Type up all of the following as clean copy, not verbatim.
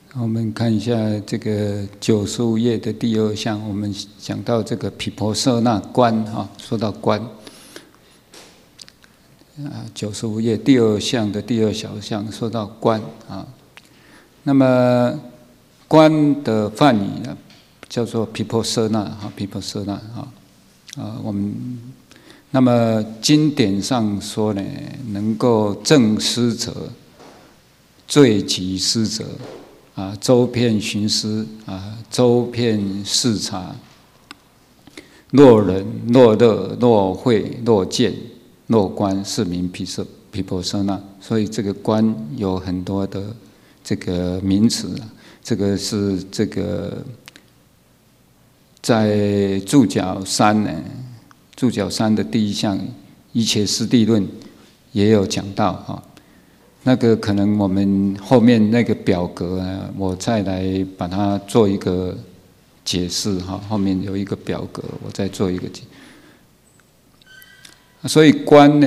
我们看一下这个95页的第2项，我们讲到这个毗婆舍那观啊，说到观95页第2项的第2小项说到观啊，那么观的梵语呢叫做毗婆舍那啊，毗婆舍那我们那么经典上说呢，能够正思者、罪己思者。周遍寻思周遍视察，若人若乐若慧若见若观，是名毗婆舍那。所以这个观有很多的这个名词，这个是这个在注脚3呢，注脚3的第1项一切师地论也有讲到哈。那个可能我们后面那个表格我再来把它做一个解释哈。后面有一个表格，我再做一个解。所以观呢，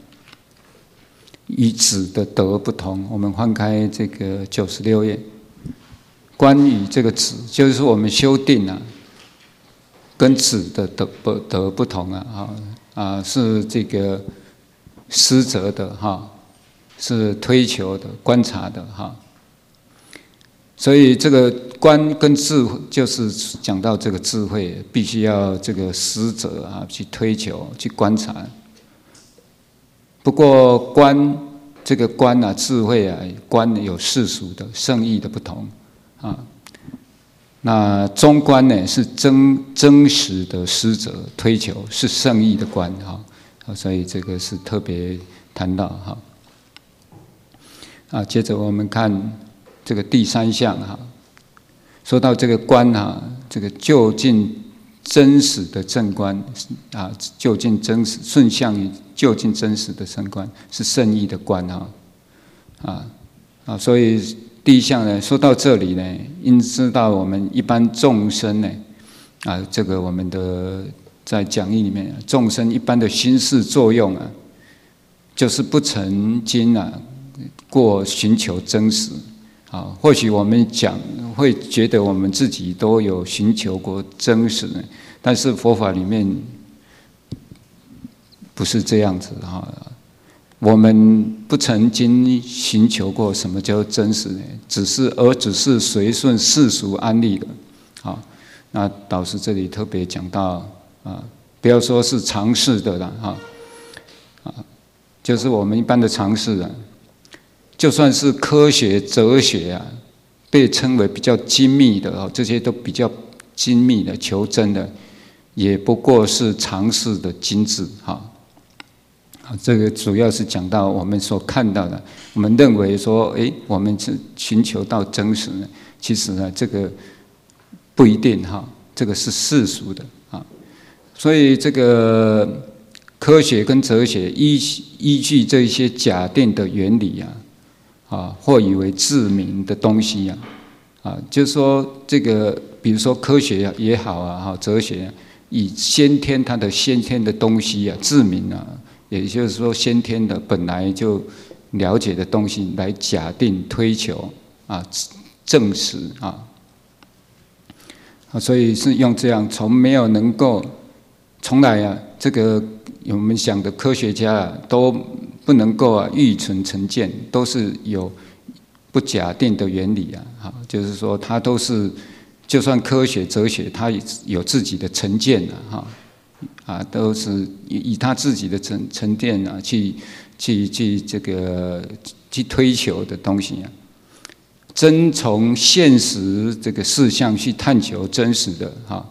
与止的德不同。我们翻开这个96页，观与这个止，就是说我们修定跟止的德不同是这个思则的哈。是推求的、观察的哈，所以这个观跟智慧，就是讲到这个智慧，必须要这个思者去推求、去观察。不过观这个观智慧观有世俗的、圣义的不同那中观呢是真实的思者推求，是圣义的观所以这个是特别谈到接着我们看这个第3项说到这个观这个就近真实的正观就近真实顺向于就近真实的正观，是圣义的观所以第1项呢，说到这里呢，应知道我们一般众生呢这个我们的在讲义里面，众生一般的心事作用就是不曾经过寻求真实或许我们讲会觉得我们自己都有寻求过真实，但是佛法里面不是这样子我们不曾经寻求过什么叫真实呢？只是随顺世俗安立的那导师这里特别讲到不要说是常识的了就是我们一般的常识就算是科学、哲学被称为比较精密的这些都比较精密的求真的，也不过是常识的精致这个主要是讲到我们所看到的，我们认为说，我们是寻求到真实呢，其实呢，这个不一定这个是世俗的所以这个科学跟哲学依据这一些假定的原理或以为自明的东西就是说这个，比如说科学也好哲学以它的先天的东西自明也就是说先天的本来就了解的东西来假定推求证实所以是用这样，从来这个我们想的科学家都不能够预存成见，都是有不假定的原理就是说它都是，就算科学哲学它有自己的成见都是以他自己的沉淀去这个去推求的东西真从现实这个事项去探求真实的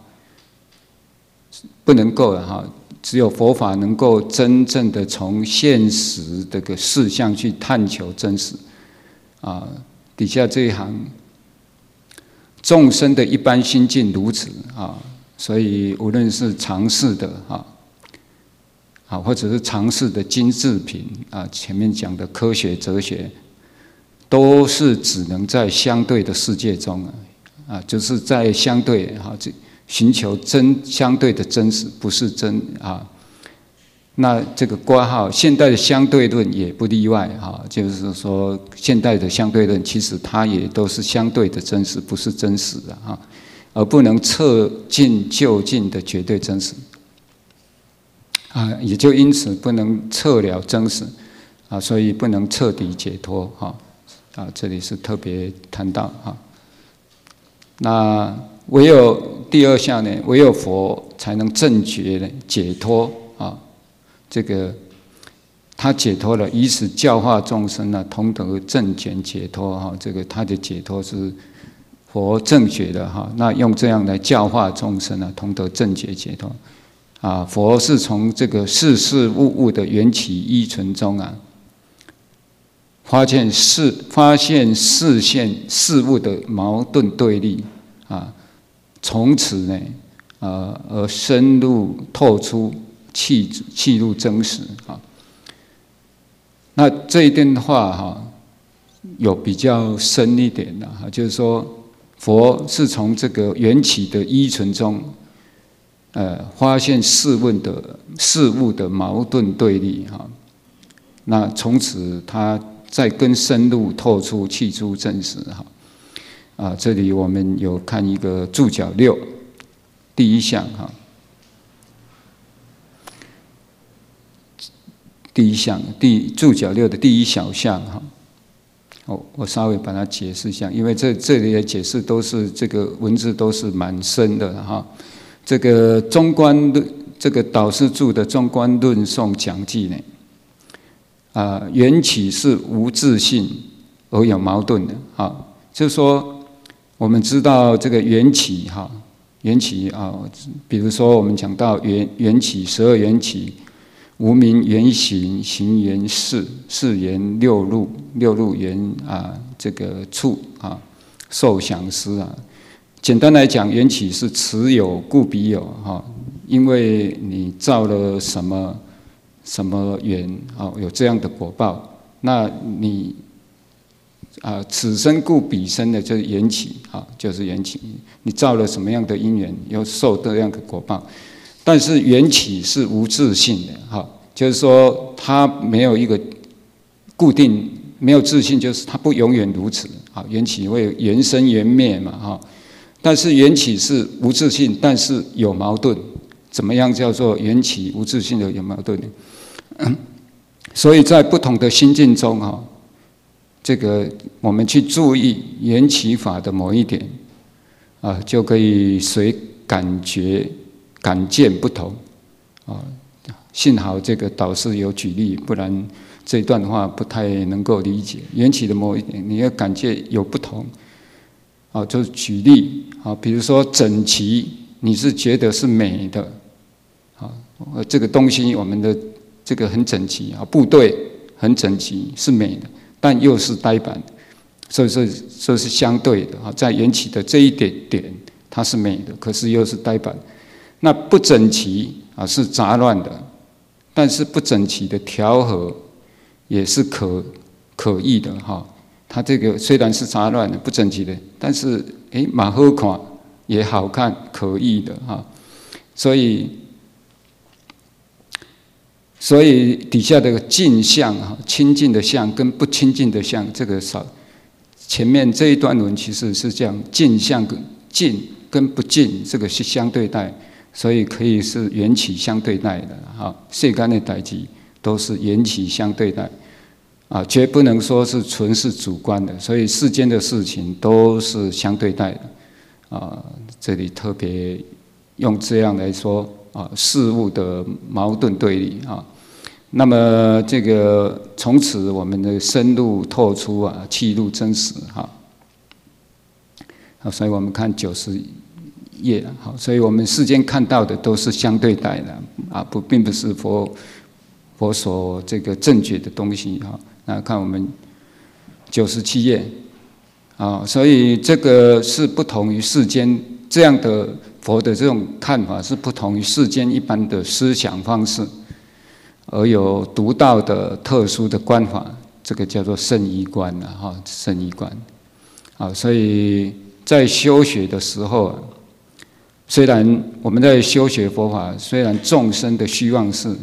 不能够只有佛法能够真正的从现实这个事项去探求真实底下这一行，众生的一般心境如此所以无论是常识的或者是常识的精致品前面讲的科学哲学，都是只能在相对的世界中就是在相对寻求相对的真实，不是真那这个括号现代的相对论也不例外哈，就是说现代的相对论其实它也都是相对的真实，不是真实的哈，而不能测尽就近的绝对真实啊，也就因此不能测了真实啊，所以不能彻底解脱哈啊，这里是特别谈到哈。那唯有第二项呢，唯有佛才能正觉呢解脱啊。这个他解脱了，以此教化众生呢，同得正觉解脱哈。这个他的解脱是佛正觉的哈。那用这样来教化众生呢，同得正觉解脱啊。佛是从这个事事物物的缘起依存中啊，发现事现事物的矛盾对立啊，从此呢而深入透出。契入真实啊，那这一段话哈有比较深一点的哈，就是说佛是从这个缘起的依存中，发现事物的矛盾对立哈，那从此他再更深入透出契出真实哈啊，这里我们有看一个注脚6第一项哈。第一项，注脚6的第一小项哈，我稍微把它解释一下，因为这里的解释都是这个文字都是蛮深的哈。这个中观论，这个导师著的《中观论颂讲记》呢，缘起是无自性而有矛盾的啊，就是说我们知道这个缘起哈，缘起啊，比如说我们讲到缘起12缘起。无明缘行，行缘事，事缘六入，六入缘啊，这个处啊，受想思啊。简单来讲，缘起是此有故彼有哈，因为你造了什么缘啊，有这样的果报，那你此生故彼生的就是缘起啊，就是缘起。你造了什么样的因缘，又受这样的果报。但是缘起是无自性的哈，就是说它没有一个固定，没有自性，就是它不永远如此啊。缘起会缘生缘灭嘛哈，但是缘起是无自性，但是有矛盾。怎么样叫做缘起无自性的有矛盾呢？所以在不同的心境中哈，这个我们去注意缘起法的某一点啊，就可以随感觉。感见不同啊，幸好这个导师有举例，不然这段话不太能够理解。缘起的某一点，你的感觉有不同啊，就是举例啊，比如说整齐，你是觉得是美的啊，这个东西我们的这个很整齐啊，部队很整齐是美的，但又是呆板，所以说这是相对的啊，在缘起的这一点它是美的，可是又是呆板。那不整齐啊是杂乱的，但是不整齐的调和也是可议的哈。它这个虽然是杂乱的、不整齐的，但是蛮好看，也好看，可议的哈。所以底下的净相哈，清净的相跟不清净的相，这个少。前面这一段文其实是这样，净相跟净跟不净，这个是相对待。所以可以是缘起相对待的哈，世间的代志都是缘起相对待啊，绝不能说是纯是主观的。所以世间的事情都是相对待的啊。这里特别用这样来说啊，事物的矛盾对立啊。那么这个从此我们的深入透出啊，契入真实哈。好，所以我们看90页好，所以我们世间看到的都是相对待的啊，并不是佛所这个正觉的东西哈。那看我们97页啊，所以这个是不同于世间这样的佛的这种看法，是不同于世间一般的思想方式，而有独到的特殊的观法，这个叫做圣依观哈，圣依观啊。所以在修学的时候虽然我们在修学佛法，虽然众生的虚妄事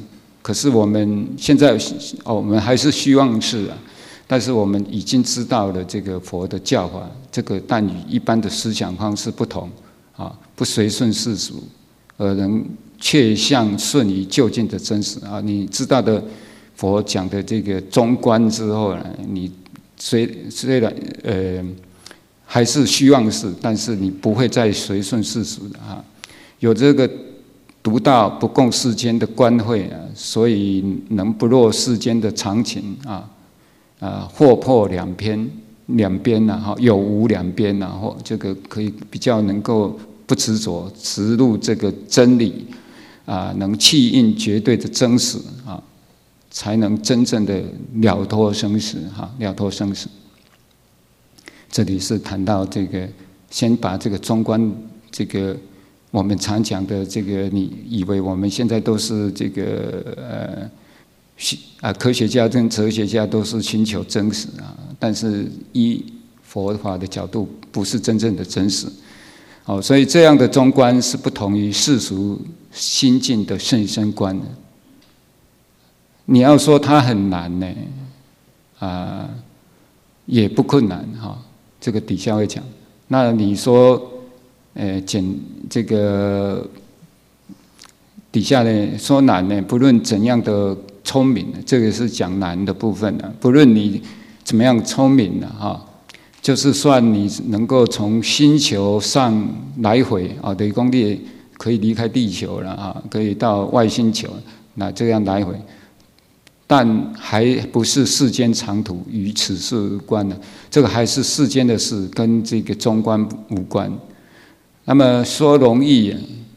可是我们现在我们还是希望是啊，但是我们已经知道了这个佛的教法，这个但与一般的思想方式不同啊，不随顺世俗，而能确向顺于究竟的真实啊。你知道的佛讲的这个中观之后呢，你虽然还是虚妄事，但是你不会再随顺世俗的啊。有这个独到不共世间的观慧啊，所以能不落世间的常情啊，或破两边呐，有无两边呐，或这个可以比较能够不执着，直入这个真理啊，能契应绝对的真实啊，才能真正的了脱生死哈，了脱生死。这里是谈到这个，先把这个中观这个。我们常讲的这个，你以为我们现在都是这个科学家跟哲学家都是寻求真实啊，但是依佛法的角度，不是真正的真实。所以这样的中观是不同于世俗心境的甚深观的。你要说它很难呢，也不困难哈。这个底下会讲。那你说？这个底下呢说难呢，不论怎样的聪明，这个是讲难的部分了。不论你怎么样聪明了哈，就是算你能够从星球上来回啊，等于说你可以离开地球了啊，可以到外星球，那这样来回，但还不是世间长途，与此事无关的。这个还是世间的事，跟这个中观无关。那么说容易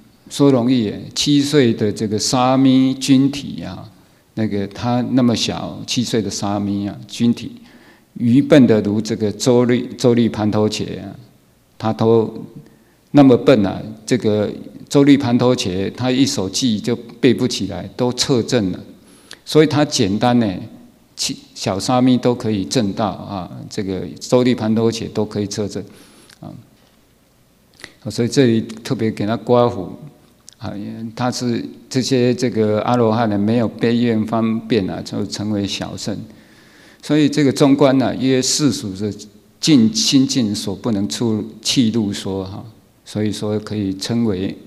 ，7岁的这个沙弥君体啊，那个他那么小，7岁的沙弥啊，君体，愚笨的如这个周律盘头伽啊，他都那么笨啊，这个周律盘头伽他一手记就背不起来，都测证了，所以他简单呢，小沙弥都可以证到啊，这个周律盘头伽都可以测证啊。所以这里特别给他刮胡啊，他是这些这个阿罗汉呢，没有悲愿方便啊，就成为小圣。所以这个中观呢，约世俗的心境所不能契入说哈，所以说可以称为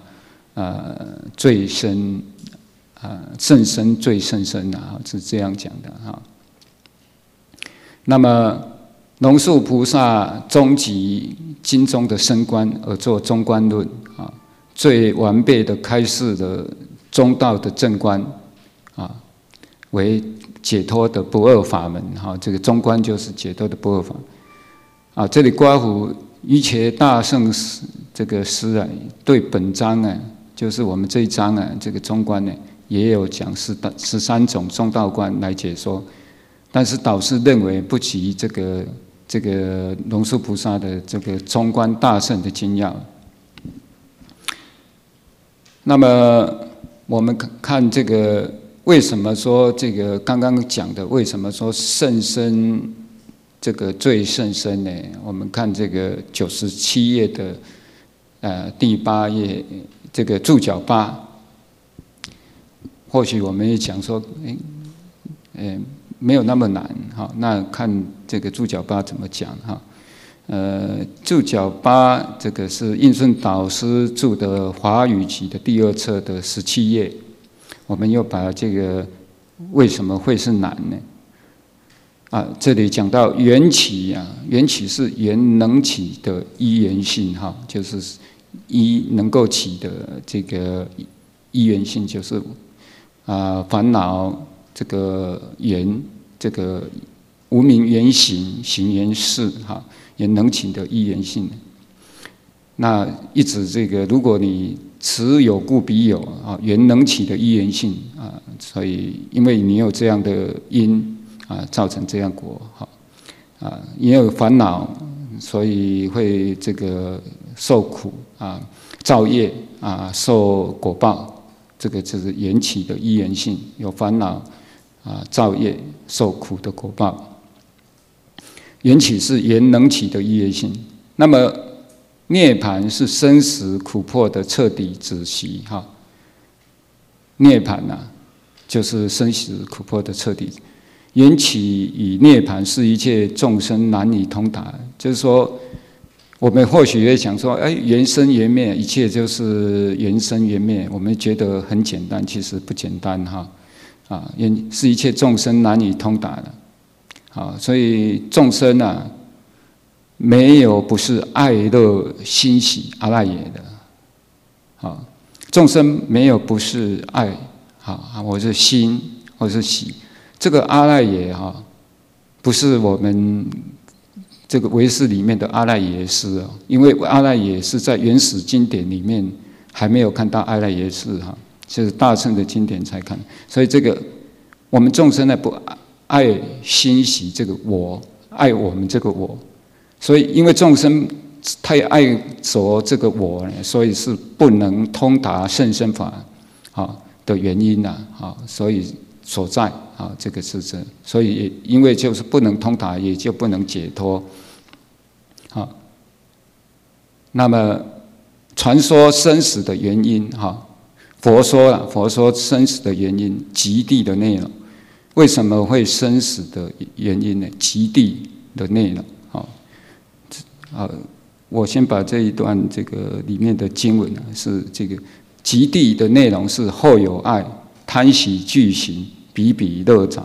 最深甚深最甚深啊，是这样讲的哈。那么龙树菩萨终极经中的深观而作中观论啊，最完备的开示的中道的正观啊，为解脱的不二法门哈。这个中观就是解脱的不二法啊。这里刮胡瑜伽大圣这个师啊，对本章啊，就是我们这一章啊，这个中观呢，也有讲13种中道观来解说，但是导师认为不及这个龙树菩萨的这个中观大圣的精要。那么我们看这个为什么说这个刚刚讲的为什么说甚深这个最甚深呢？我们看这个97页的第8页这个注脚8，或许我们也讲说，没有那么难哈。那看这个注脚8怎么讲哈？注脚8这个是印顺导师注的华语集的第2册的17页。我们又把这个为什么会是难呢？这里讲到缘起啊，缘起是缘能起的依缘性哈，就是依能够起的这个依缘性，就是烦恼。这个缘，这个无明缘行，行缘事哈，也能起的依缘性。那一直这个，如果你此有故彼有啊，缘能起的依缘性啊，所以因为你有这样的因啊，造成这样果哈也有烦恼，所以会这个受苦啊，造业啊，受果报，这个就是缘起的依缘性，有烦恼。造业受苦的果报，缘起是缘能起的依缘性。那么涅槃是生死苦迫的彻底止息哈。涅槃就是生死苦迫的彻底。缘起与涅槃是一切众生难以通达，就是说，我们或许会想说，缘生缘灭，一切就是缘生缘灭，我们觉得很简单，其实不简单哈。是一切众生难以通达的。所以众生啊，没有不是爱乐欣喜阿赖耶的。众生没有不是爱，或是欣，或是喜。这个阿赖耶不是我们这个唯识里面的阿赖耶识因为阿赖耶是在原始经典里面还没有看到阿赖耶识就是大乘的经典才看。所以这个我们众生呢不爱欣喜这个我，爱我们这个我，所以因为众生太爱着这个我呢，所以是不能通达甚深法的原因所以所在这个是这，所以也因为就是不能通达，也就不能解脱。那么传说生死的原因佛说生死的原因，极地的内容，为什么会生死的原因呢？极地的内容我先把这一段这个里面的经文是这个极地的内容是后有爱，贪喜俱行，比比乐杂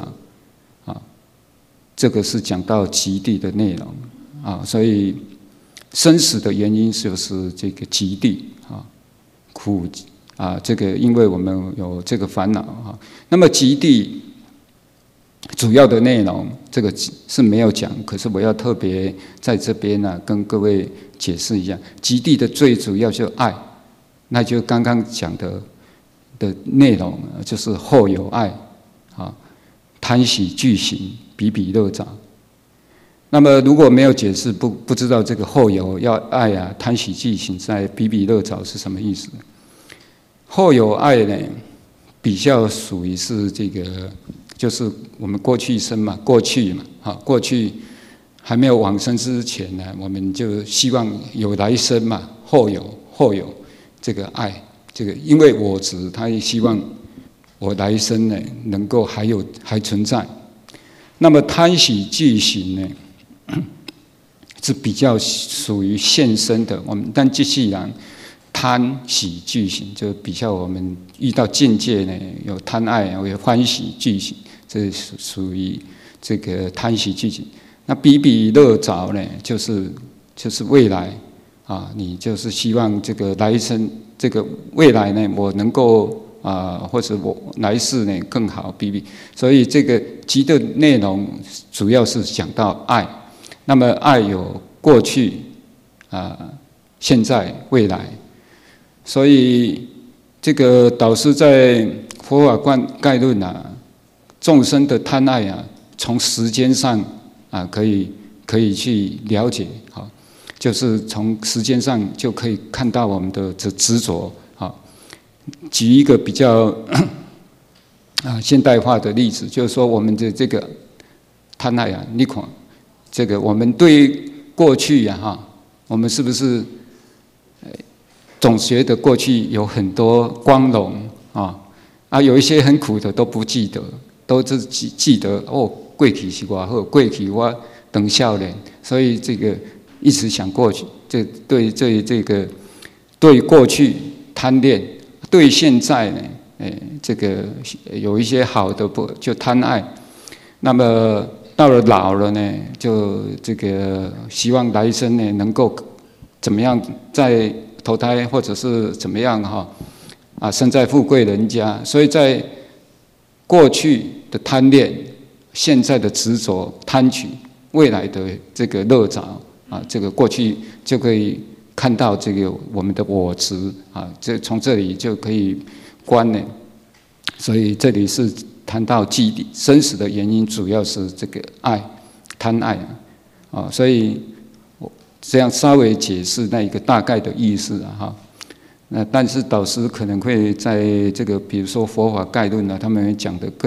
这个是讲到极地的内容所以生死的原因就是这个极地苦这个因为我们有这个烦恼那么极地主要的内容这个是没有讲，可是我要特别在这边跟各位解释一下，极地的最主要就是爱，那就刚刚讲的内容就是后有爱贪喜俱行，比比乐杂。那么如果没有解释，不知道这个后有要爱贪喜俱行在比比乐杂是什么意思？后有爱呢，比较属于是这个，就是我们过去生嘛，过去还没有往生之前呢，我们就希望有来生嘛，后有这个爱，这个因为我执，他也希望我来生呢能够还存在。那么贪喜俱行呢，是比较属于现身的。我们但既然贪喜俱行，就比较我们遇到境界呢，有贪爱，有欢喜俱行，这是属于这个贪喜俱行。那比比乐杂呢，就是未来你就是希望这个来生，这个未来呢，我能够或者我来世呢更好比比。所以这个集的内容主要是讲到爱。那么爱有过去现在未来。所以这个导师在佛法概论众生的贪爱从时间上可以去了解就是从时间上就可以看到我们的执着举一个比较现代化的例子，就是说我们的这个贪爱你看这个我们对过去我们是不是总觉得过去有很多光荣有一些很苦的都不记得，都只记得过去是多好，过去我当少年，所以这个一直想过去，这个对过去贪恋，对现在呢，这个有一些好的就贪爱，那么到了老了呢，就这个希望来生呢能够怎么样再投胎，或者是怎么样生在富贵人家，所以在过去的贪恋，现在的执着贪取，未来的这个乐杂这个过去就可以看到这个我们的我执这从这里就可以观呢。所以这里是谈到基地生死的原因，主要是这个爱贪爱所以我这样稍微解释那一个大概的意思那但是导师可能会在这个比如说佛法概论他们会讲得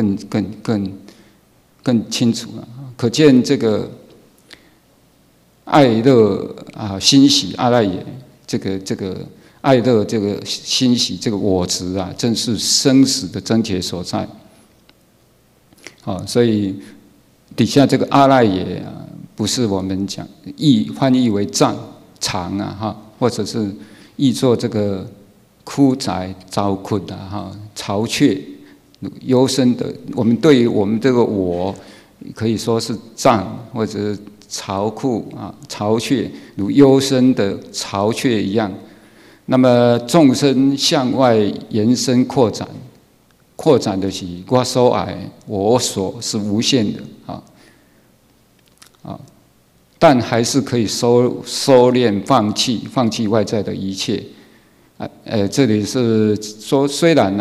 更清楚可见这个爱乐欣喜阿赖耶这个爱乐这个欣喜这个我执正是生死的症结所在所以底下这个阿赖耶啊，不是我们讲翻译为藏常啊或者是译作这个枯宅糟困啊巢穴幽深的，我们对于我们这个我可以说是藏或者巢窟啊巢穴，如幽深的巢穴一样。那么众生向外延伸扩展的是我所爱，我所是无限的但还是可以收敛放弃外在的一切这里是说虽然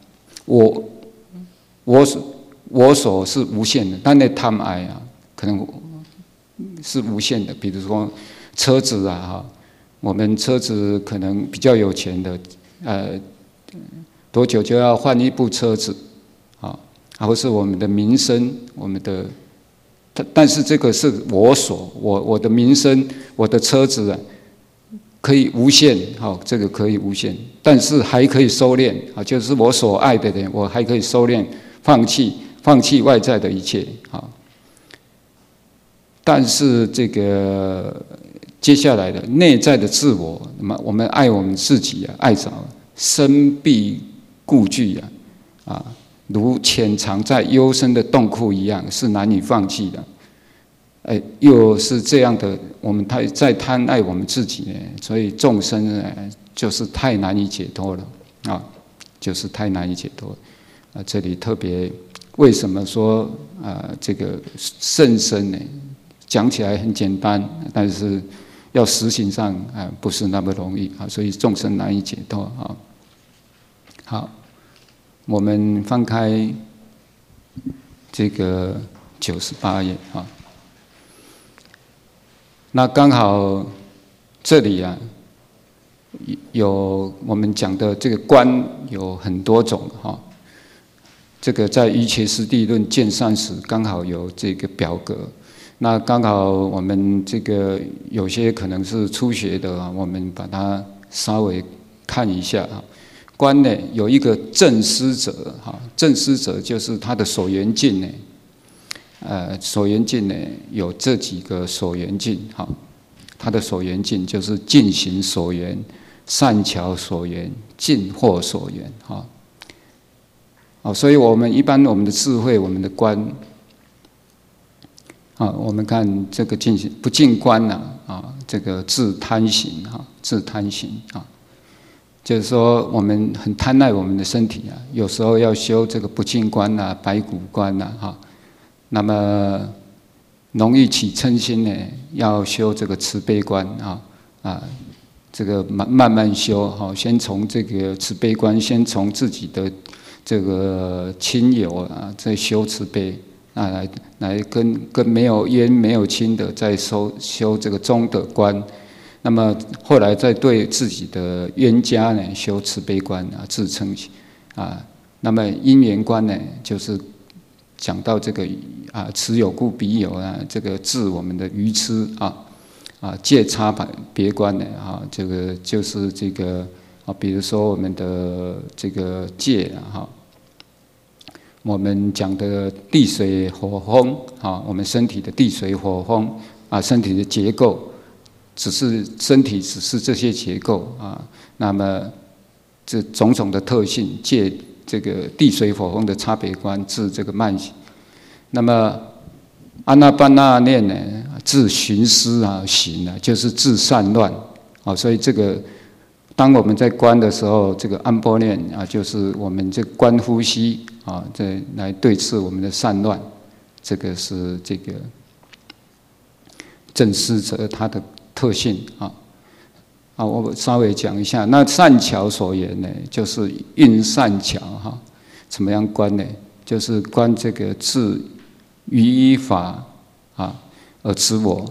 我所是无限的，但那贪爱可能是无限的。比如说车子我们车子可能比较有钱的多久就要换一部车子或是我们的民生，但是这个是我的民生，我的车子可以无限这个可以无限，但是还可以收敛就是我所爱的人，我还可以收敛放弃外在的一切但是这个接下来的内在的自我，那么我们爱我们自己爱着深壁固具如潜藏在幽深的洞窟一样，是难以放弃的。又是这样的，我们在贪爱我们自己呢，所以众生就是太难以解脱了就是太难以解脱这里特别为什么说这个甚深呢？讲起来很简单，但是要实行上不是那么容易所以众生难以解脱好，我们翻开这个98页那刚好这里有我们讲的这个观有很多种这个在《瑜伽师地论》见善时刚好有这个表格。那刚好我们这个有些可能是初学的我们把它稍微看一下观呢有一个正思者正思者就是他的所缘境呢所缘境呢有这几个所缘境他的所缘境就是净行所缘、善巧所缘、净惑所缘所以我们一般我们的智慧，我们的观我们看这个净行不净观这个自贪行自贪行就是说我们很贪爱我们的身体有时候要修这个不净观白骨观那么容易起嗔心呢，要修这个慈悲观这个慢慢修先从这个慈悲观，先从自己的这个亲友再修慈悲来跟没有冤没有亲的再修这个中德观，那么后来再对自己的冤家呢修慈悲观自称那么因缘观呢就是讲到这个此有故彼有这个治我们的愚痴戒差别观呢这个就是这个比如说我们的这个戒我们讲的地水火风我们身体的地水火风身体的结构身体只是这些结构那么这种种的特性借这个地水火风的差别观治这个慢行。那么阿那般那念呢治寻思行就是治散乱所以这个当我们在观的时候，这个安波念就是我们这观呼吸这来对治我们的散乱，这个是这个正思者它的特性我稍微讲一下。那善巧所言呢，就是运善巧怎么样观呢？就是观这个自于依法而知我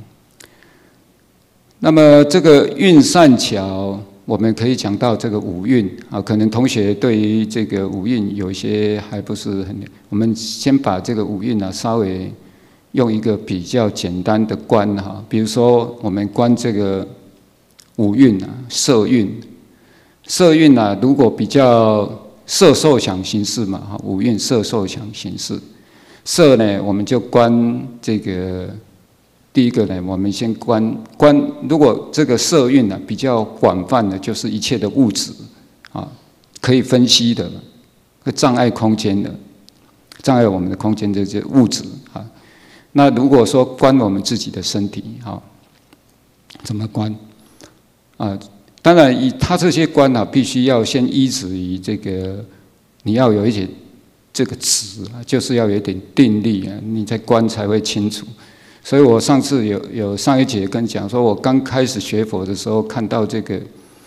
那么这个运善巧，我们可以讲到这个五蕴可能同学对于这个五蕴有一些还不是很，我们先把这个五蕴稍微用一个比较简单的观比如说我们观这个五蕴色蕴，色蕴如果比较色受想行识嘛五蕴色受想行识， 色呢，我们就观这个第一个呢，我们先观。如果这个色蕴呢比较广泛的，就是一切的物质啊，可以分析的，会障碍空间的，障碍我们的空间的这些物质啊。那如果说观我们自己的身体啊，怎么观啊？当然，以他这些观啊，必须要先依止于这个，你要有一些这个止啊，就是要有一点定力啊，你在观才会清楚。所以我上次有上一节跟讲说，我刚开始学佛的时候，看到这个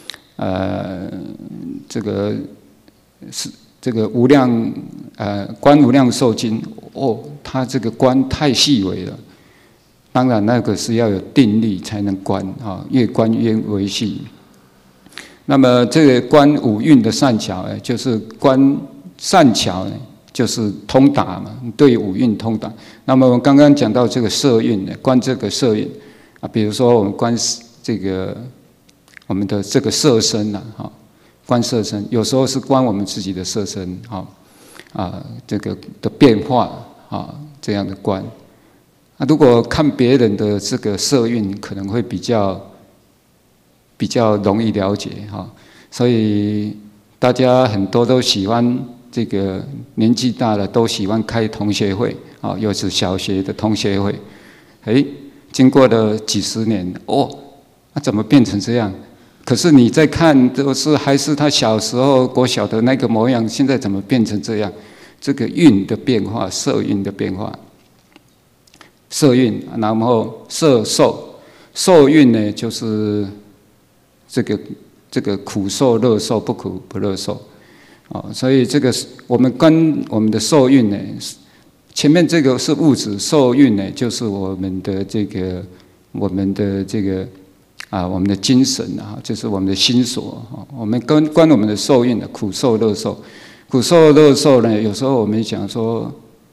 这个无量观无量寿经哦，它这个观太细微了。当然那个是要有定力才能观啊，越观越微细。那么这个观五蕴的善巧呢，就是观善巧呢，就是通达嘛，对五蕴通达。那么我们刚刚讲到这个色蕴呢，观这个色蕴啊，比如说我们观这个我们的这个色身呐，哈，观色身，有时候是观我们自己的色身，这个的变化啊，这样的观。如果看别人的这个色蕴，可能会比较容易了解哈，所以大家很多都喜欢这个年纪大了都喜欢开同学会啊，又是小学的同学会，经过了几十年那怎么变成这样？可是你再看，都是还是他小时候国小的那个模样，现在怎么变成这样？这个蕴的变化，色蕴的变化，色蕴，然后色受，受蕴呢就是这个苦受、乐受、不苦不乐受，所以这个我们跟我们的受蕴呢，前面这个是物质，受蕴呢就是我们的这个我们的精神啊，就是我们的心所啊。我们观我们的受蕴的苦受、乐受，苦受、乐受呢，有时候我们讲说，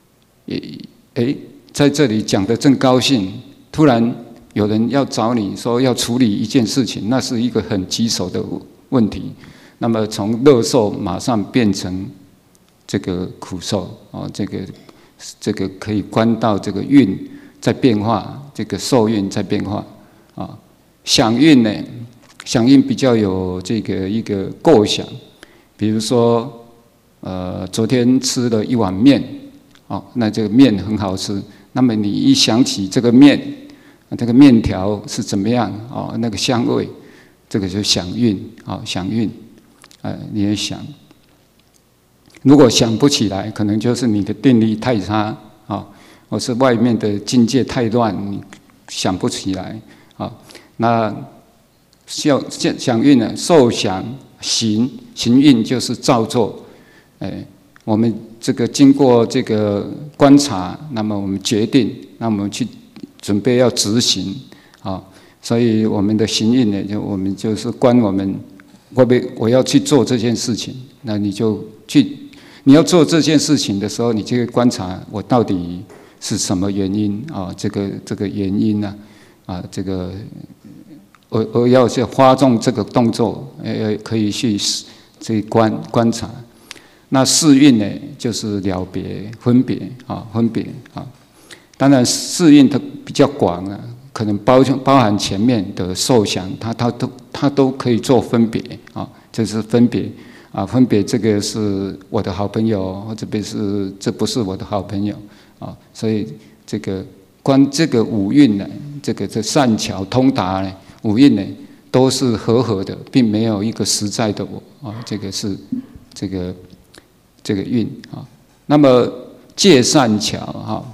在这里讲得正高兴，突然有人要找你说要处理一件事情，那是一个很棘手的问题。那么从乐受马上变成这个苦受这个可以观到这个蕴在变化，这个受蕴在变化啊。想蕴呢，想蕴比较有这个一个构想，比如说昨天吃了一碗面，那这个面很好吃。那么你一想起这个面，这个面条是怎么样那个香味，这个就想蕴想蕴，你也想。如果想不起来，可能就是你的定力太差或是外面的境界太乱，你想不起来那想蕴呢，受想行蕴就是造作，我们这个经过这个观察，那么我们决定，那我们去准备要执行所以我们的行蕴呢，我们就是观我们我要去做这件事情，那你就去，你要做这件事情的时候，你就会观察我到底是什么原因这个原因呢这个我要去发动这个动作，可以去观察。那四蕴呢，就是了别、分别分别当然四蕴它比较广可能包含前面的受想，它都可以做分别这是分别分别这个是我的好朋友，或者这不是我的好朋友所以这个观这个五蕴呢，这善巧通达呢，五蕴呢都是和的，并没有一个实在的我这个是这个蕴那么戒善巧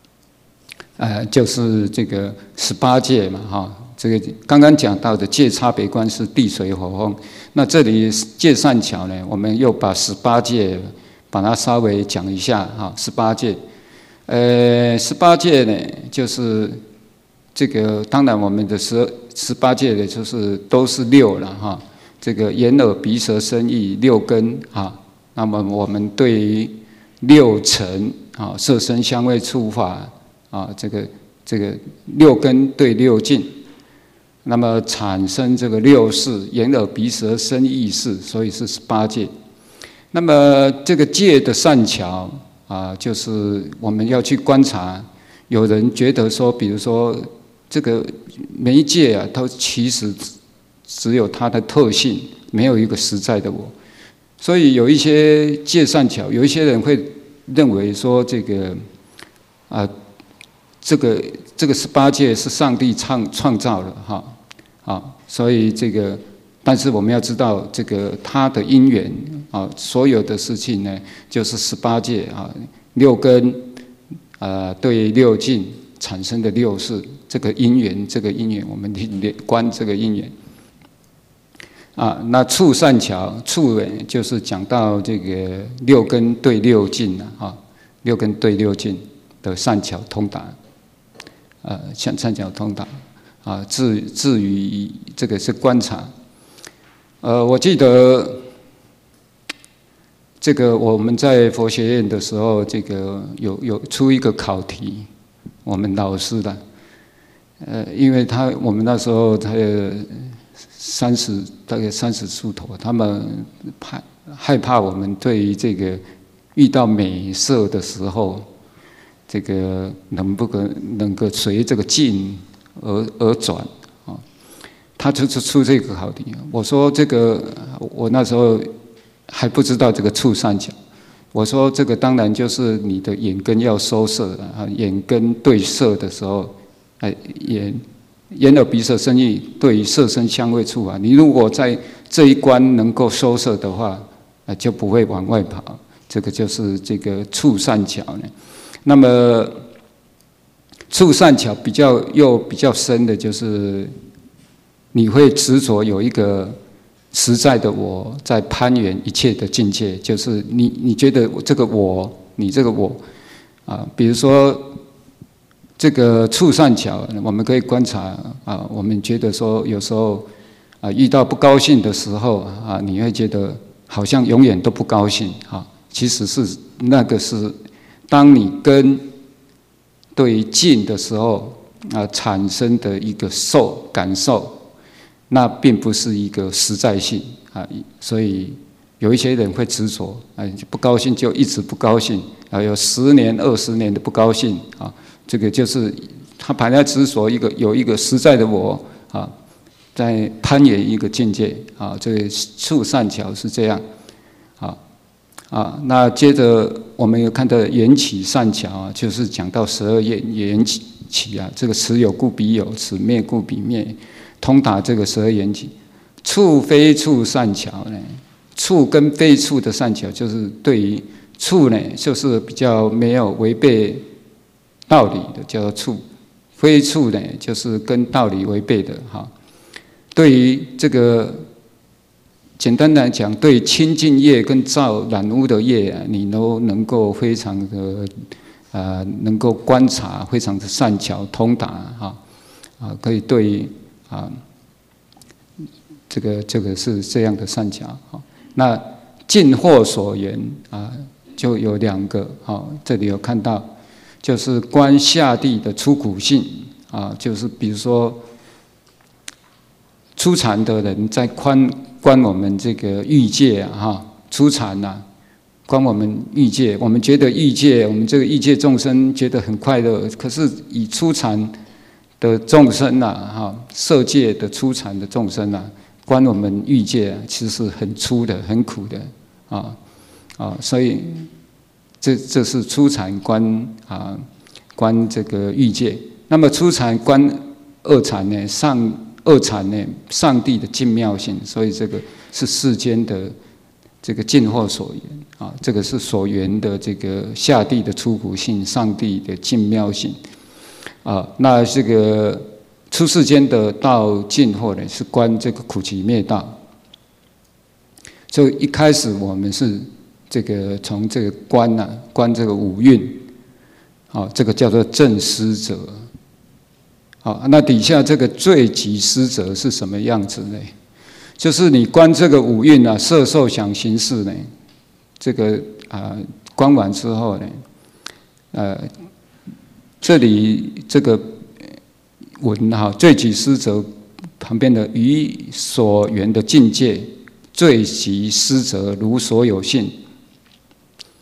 就是这个18戒嘛这个刚刚讲到的戒差别观是地水火风，那这里戒善巧呢，我们又把18戒把它稍微讲一下18戒，18戒呢就是这个，当然我们的18戒的就是都是6了这个眼耳鼻舌身意6根那么我们对于6尘色声香味触法这个6根对6境，那么产生这个6识，眼耳鼻舌身意识，所以是18戒。那么这个戒的善巧就是我们要去观察。有人觉得说，比如说这个每一界啊，它其实只有它的特性，没有一个实在的我。所以有一些界善巧，有一些人会认为说这个这个18界是上帝创造的所以这个，但是我们要知道这个它的因缘所有的事情呢，就是18界六根对六境产生的六事，这个因缘，我们观这个因缘那处善巧，处就是讲到这个六根对六境六根对六境的善巧通达，善巧通达至于这个是观察。我记得这个我们在佛学院的时候，这个有出一个考题，我们老师的，因为我们那时候大概30出头，他们害怕我们对于这个遇到美色的时候，这个能够随这个境而转他就是出这个考题。我说这个我那时候还不知道这个处善巧，我说这个当然就是你的眼根要收摄眼根对色的时候，眼耳鼻舌身意对色身香味触你如果在这一关能够收摄的话，就不会往外跑。这个就是这个处善巧呢。那么处善巧比较深的就是，你会执着有一个实在的我在攀缘一切的境界，就是你觉得这个我，你这个我比如说这个处善巧，我们可以观察我们觉得说有时候遇到不高兴的时候你会觉得好像永远都不高兴其实是那个是当你跟对境的时候产生的一个感受，那并不是一个实在性所以有一些人会执着不高兴就一直不高兴有10年20年的不高兴这个就是他本来执着有一个实在的我在攀缘一个境界这个处善巧是这样那接着我们有看到缘起善巧就是讲到12缘起这个此有故彼有，此灭故彼灭，通达这个12缘起。处非处善巧呢，处跟非处的善巧，就是对于处呢，就是比较没有违背道理的，叫做处；非处呢，就是跟道理违背的对于这个。简单来讲，对清净业跟造染污的业你都能够非常的能够观察，非常的善巧通达可以对这个是这样的善巧那尽惑所缘就有2个这里有看到，就是观下地的出苦性就是比如说初禅的人在观我们这个欲界初禅观我们欲界，我们觉得欲界，我们这个欲界众生觉得很快乐，可是以初禅的众生色界的初禅的众生观我们欲界其实是很粗的、很苦的所以这是初禅观这个欲界。那么初禅观二禅呢，二禅呢，上帝的净妙性，所以这个是世间的这个尽惑所缘这个是所缘的这个下地的出苦性，上帝的净妙性那这个出世间的道尽惑呢，是观这个苦集灭道。所以一开始我们是这个从这个观这个五蕴这个叫做正思者。那底下这个最极思者是什么样子呢？就是你观这个五蕴色受想行识呢，这个观完之后呢，这里这个文最极思者旁边的于所缘的境界，最极思者如所有性。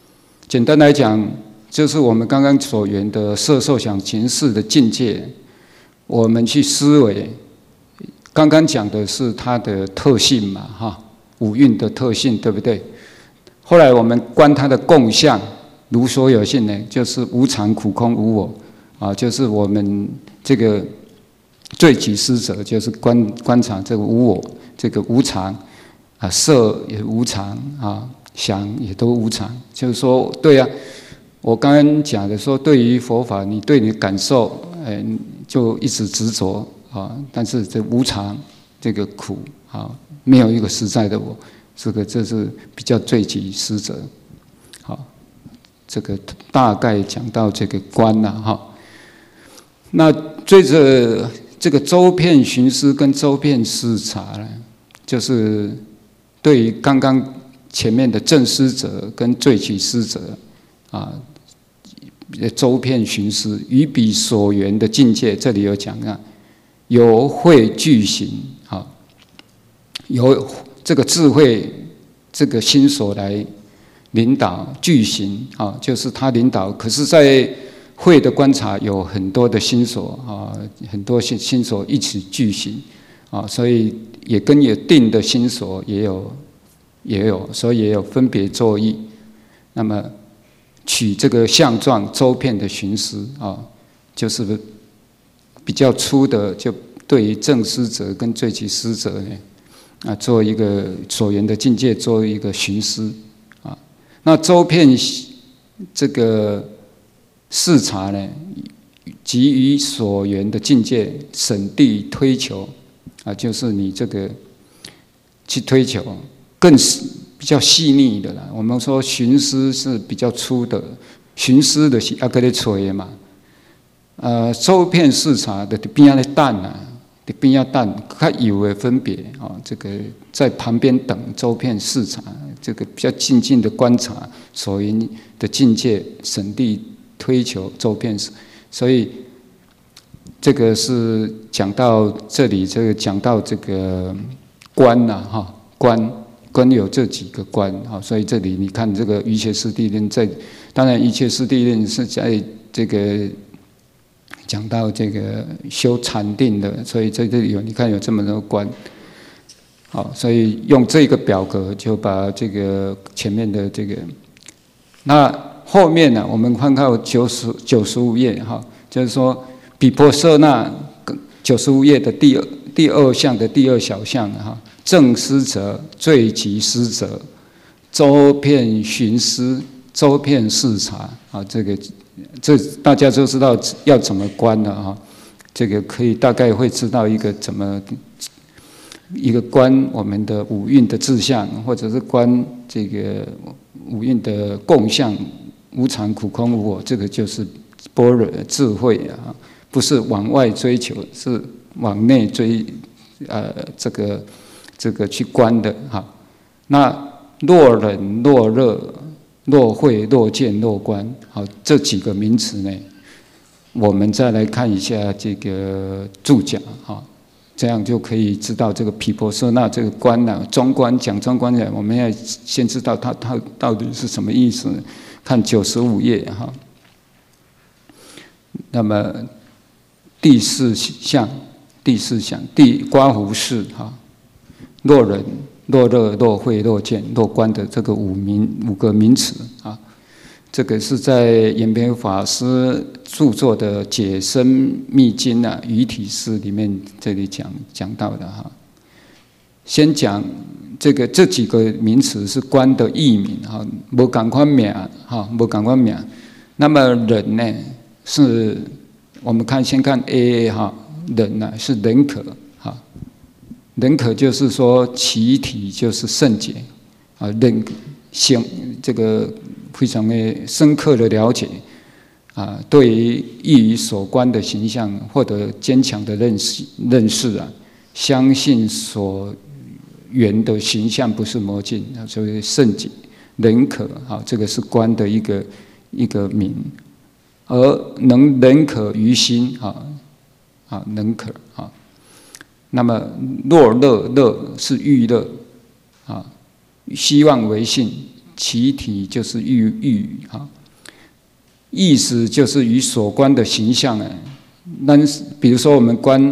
简单来讲，就是我们刚刚所言的色受想行识的境界，我们去思维。刚刚讲的是它的特性嘛，哈，五蕴的特性，对不对？后来我们观它的共相，如所有性呢，就是无常、苦、空、无我，啊，就是我们这个最极思者，就是观察这个无我，这个无常，啊，色也无常，啊，想也都无常。就是说，对啊，我刚刚讲的说，对于佛法，你对你的感受，就一直执着啊，但是这无常，这个苦啊，没有一个实在的我。这是比较最极思者，好，这个大概讲到这个观了哈。那对着这个周遍寻思跟周遍视察呢，就是对于刚刚前面的正思者跟最极思者啊，周遍寻思于彼所缘的境界，这里有讲啊，由慧具行啊，由这个智慧，这个心所来领导具行啊，就是他领导。可是，在慧的观察有很多的心所啊，很多心所一起具行啊，所以也跟有定的心所也有，所以也有分别作意。那么取这个相状周遍的寻思啊，就是比较粗的，就对于正思者跟最极思者呢。啊，做一个所缘的境界，做一个寻思啊。那周遍这个视察呢，基于所缘的境界审谛推求啊，就是你这个去推求，更比较细腻的啦。我们说寻思是比较粗的，寻思的是要给你吹嘛。周遍视察的边仔咧等啊。边要淡，较有的分别啊，这个在旁边等周遍视察，这个比较静静的观察所缘的境界，审谛推求周遍，所以这个是讲到这里，这个讲到这个观呐，哈，观有这几个观啊，所以这里你看这个瑜伽师地论在，当然瑜伽师地论是在这个。讲到这个修禅定的，所以在这里你看有这么多观，好，所以用这个表格就把这个前面的这个，那后面呢，我们看到95页哈，就是说毗婆舍那95页的第二项的第二小项哈，正思者、最极思者、周遍寻思、周遍视察啊，这大家就知道要怎么观了哈，这个可以大概会知道一个观我们的五蕴的志向，或者是观这个五蕴的共相，无常、苦、空、无我，这个就是般若智慧啊，不是往外追求，是往内追，这个去观的哈。那若忍、若热。若慧、若见、若观，好，这几个名词呢，我们再来看一下这个注脚哈，这样就可以知道这个毗婆舍那这个观呢，中观讲中观讲，我们要先知道它到底是什么意思。看95页哈，那么第四项，刮胡式哈，若人。若热、若慧、若见、若观的这个五个名词啊，这个是在延培法师著作的《解深密经》啊《余体释》里面这里讲到的哈。先讲这几个名词是观的译名哈，无同款名哈，无同款名。那么人呢，是我们先看 A 哈，人呢是人可哈。人可就是说其体就是圣洁啊，人性这个非常的深刻的了解啊，对于易于所观的形象获得坚强的认识啊，相信所缘的形象不是魔镜啊，所以圣洁人可啊，这个是观的一个名，而能人可于心啊，能可啊。那么若乐是欲乐啊，希望为性， 其体就是喻啊，意思就是与所观的形象啊。那比如说我们观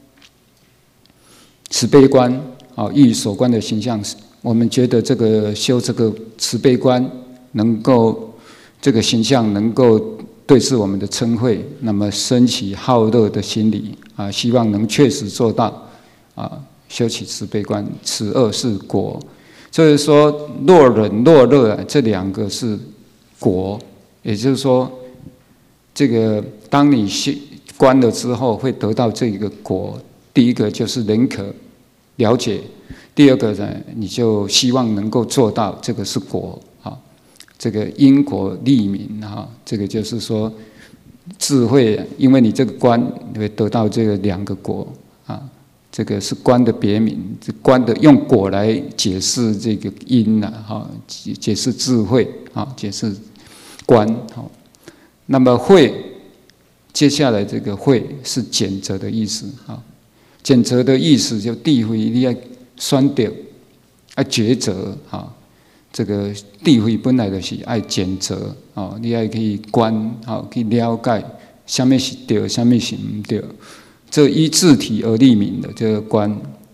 慈悲观啊，与所观的形象，我们觉得这个修这个慈悲观，能够这个形象能够对治我们的嗔恚，那么升起好乐的心理啊，希望能确实做到啊，修起慈悲观，此二是果。就是说，若忍若乐啊，这两个是果，也就是说，这个当你观了之后，会得到这个果。第一个就是认可、了解；第二个呢，你就希望能够做到，这个是果啊。这个因果立名啊，这个就是说，智慧，因为你这个观，你会得到这个两个果啊。这个是观的别名，这观的用果来解释这个因呐，哈，解释智慧啊，解释观好。那么慧，接下来这个慧是减责的意思啊，减责的意思就地慧你要选择，要抉择啊。这个地慧本来就是爱减责啊，你要可以观啊，去了解什么是对，什么是唔对。这依字体而立名的这个观，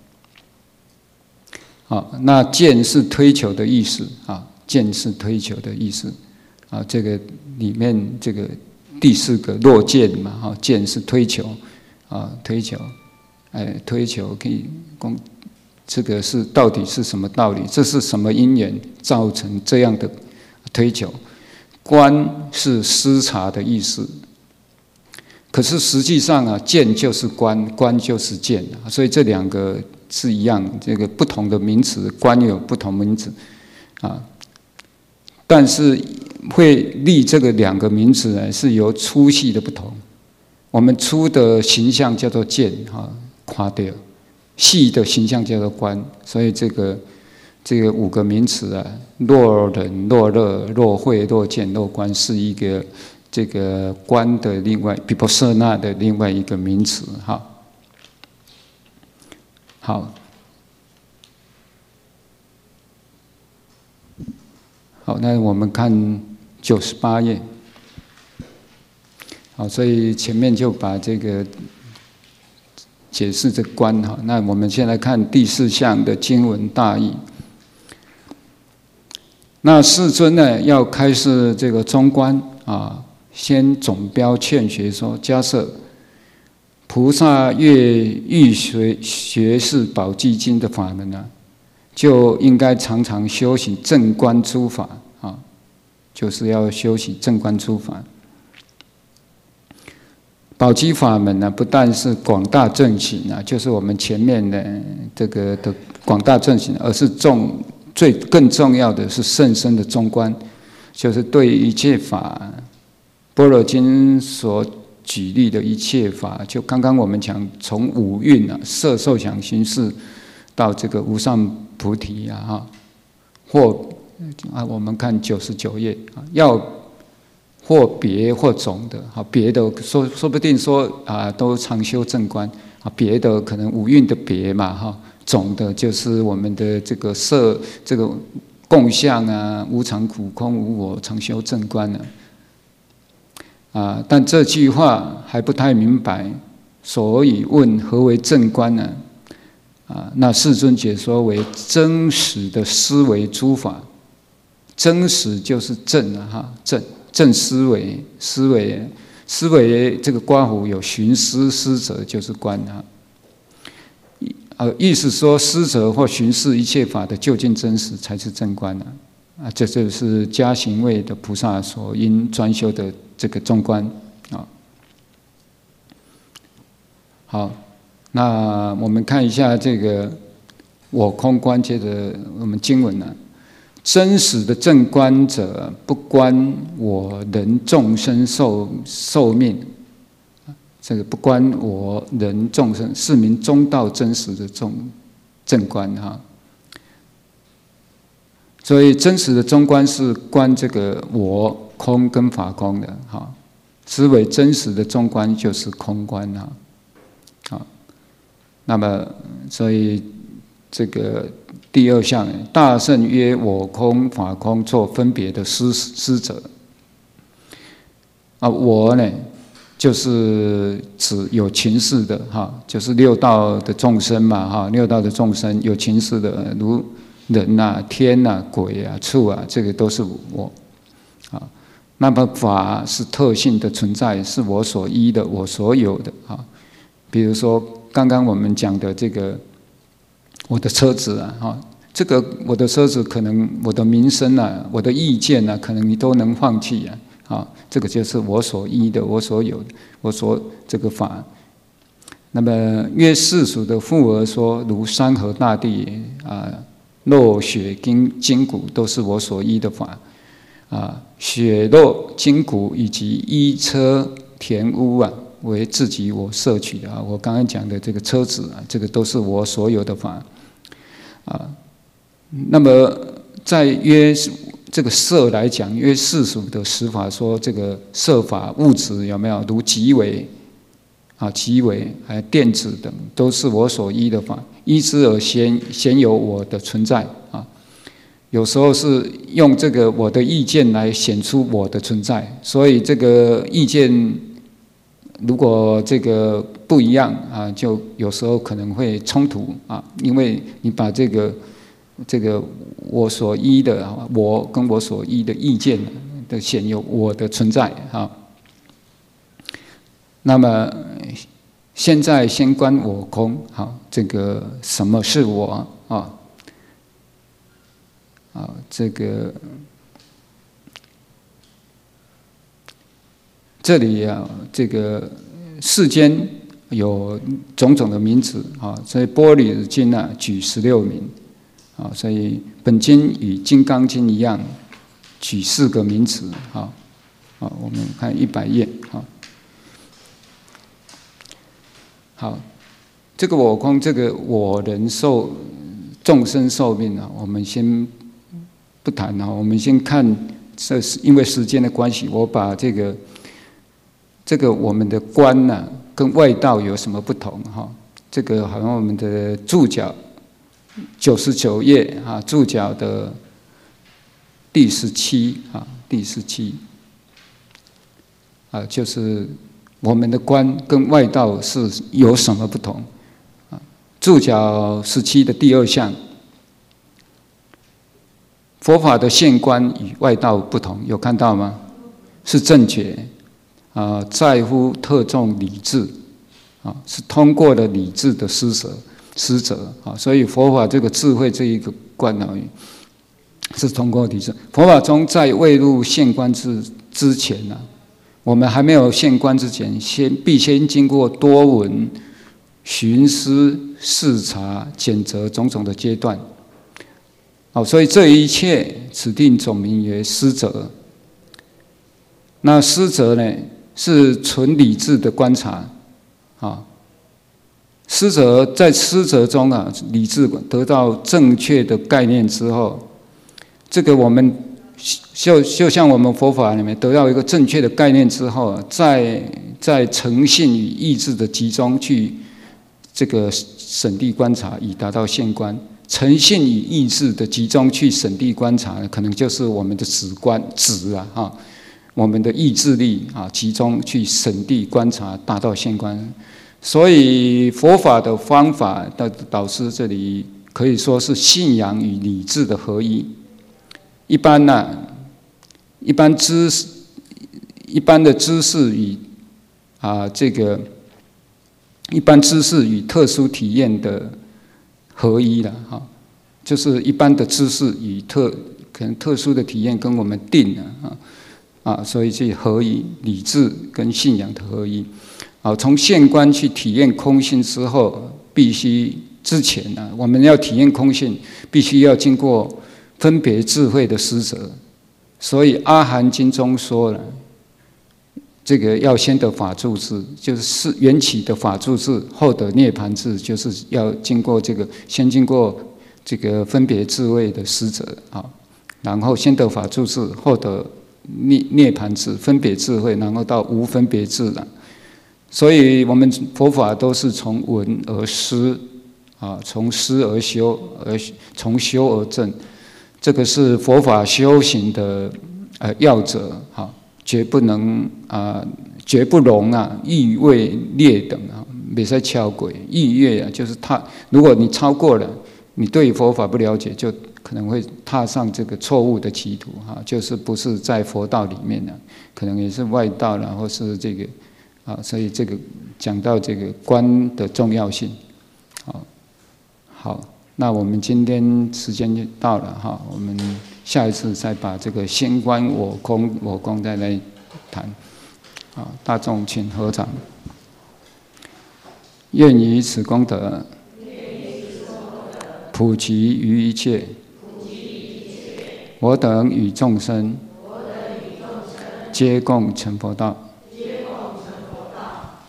好，那见是推求的意思啊，见是推求的意思啊，这个里面这个第四个若见嘛，哈，见是推求啊，推求，推求可以供，这个是到底是什么道理？这是什么因缘造成这样的推求？观是思察的意思。可是实际上啊，见就是观，观就是见，所以这两个是一样，这个不同的名词，观有不同名词啊。但是会立这个两个名词呢，是由粗细的不同。我们粗的形象叫做见啊，看到；细的形象叫做观。所以这个五个名词啊，若忍、若乐、若慧、若见、若观，是一个。这个观的另外，vipassana的另外一个名词，哈。好，好，那我们看98页。好，所以前面就把这个解释这观哈。那我们先来看第4项的经文大意。那世尊呢，要开示这个中观啊。先总标劝学说，假设菩萨欲学是宝积经的法门呢，就应该常常修习正观诸法啊，就是要修习正观诸法。宝积法门呢，不但是广大正行啊，就是我们前面的这个的广大正行，而是更重要的是甚深的中观，就是对一切法。般若经所举例的一切法，就刚刚我们讲，从五蕴啊，色受想行识，到这个无上菩提啊，哈，或啊，我们看99页啊，要或别或总的，好，别的说不定说啊，都常修正观啊，别的可能五蕴的别嘛，哈，总的就是我们的这个色，这个共相啊，无常苦空无我，常修正观呢。啊，但这句话还不太明白，所以问何为正观呢？啊，那世尊解说为真实的思维诸法，真实就是正啊，哈，正思维这个刮胡有寻思思者就是观啊，意思说思者或寻视一切法的究竟真实才是正观啊，这就是加行位的菩萨所应专修的。这个中观啊，好，那我们看一下这个我空观，接着我们经文呢，真实的正观者，不观我人众生寿命，这个不观我人众生，是名中道真实的正观哈。所以真实的中观是观这个我空跟法空的哈，此为真实的中观就是空观哈，好，那么所以这个第二项，大圣曰：我空、法空，作分别的施者。我呢，就是指有情识的哈，就是六道的众生嘛哈，六道的众生有情识的，如人啊、天啊、鬼啊、畜啊，这个都是我啊。那么法是特性的存在，是我所依的，我所有的啊。比如说刚刚我们讲的这个。我的车子啊，这个我的车子可能我的名声啊，我的意见啊，可能你都能放弃啊，这个就是我所依的，我所有的，我所这个法。那么约世俗的复而说，如山河大地啊，肉血筋骨都是我所依的法啊，血肉筋骨以及衣车田屋啊，为自己我摄取的啊。我刚刚讲的这个车子啊，这个都是我所有的法。那么在约这个色来讲，约世俗的实法说，这个色法物质有没有如极微啊、极微还有电子等，都是我所依的法，依之而先有我的存在啊。有时候是用这个我的意见来显出我的存在，所以这个意见如果这个不一样啊，就有时候可能会冲突啊，因为你把这个我所依的我跟我所依的意见的显有我的存在啊。那么现在先观我空啊，这个什么是我啊？这个这里啊，这个世间有种种的名词啊，所以《般若经》啊举16名啊，所以本经与《金刚经》一样，举4个名词啊。我们看100页啊。好，这个我空，这个我人寿众生寿命啊，我们先不谈啊，我们先看，这是因为时间的关系，我把这个我们的观呢，跟外道有什么不同哈？这个好像我们的注脚99页啊，注脚的第17啊，第17啊，就是我们的观跟外道是有什么不同啊？注脚17的第2项，佛法的现观与外道不同，有看到吗？是正觉。在乎特重理智啊，是通过了理智的施舍啊，所以佛法这个智慧这一个观呢，是通过理智。佛法中在未入现观之前呢，我们还没有现观之前，必先经过多闻、寻思、视察、检择种种的阶段。所以这一切此定总名为思则。那思则呢？是纯理智的观察，思则在思则中啊，理智得到正确的概念之后，这个我们就像我们佛法里面得到一个正确的概念之后，在诚信与意志的集中去这个审谛观察，以达到现观。诚信与意志的集中去审谛观察，可能就是我们的止啊。我们的意志力啊，集中去审谛观察，达到现观。所以佛法的方法的导师这里可以说是信仰与理智的合一。一般的知识与一般知识与特殊体验的合一了哈，就是一般的知识与可能特殊的体验跟我们定了所以去合一，理智跟信仰的合一。从现观去体验空性之后，之前我们要体验空性，必须要经过分别智慧的施舍。所以《阿含经》中说了，这个要先得法住智，就是缘起的法住智，后得涅槃智，就是要先经过这个分别智慧的施舍然后先得法住智，后得涅槃智，分别智慧，然后到无分别智了。所以我们佛法都是从闻而思从思而修，从修而正，这个是佛法修行的要则绝不能绝不容欲位劣等没在超过欲越就是如果你超过了，你对佛法不了解，就可能会踏上这个错误的歧途就是不是在佛道里面可能也是外道了，或是这个所以这个讲到这个观的重要性。好，那我们今天时间就到了我们下一次再把这个心观我空再来谈。大众请合掌。愿以此功德，普及于一切，我等与众生，皆共成佛道。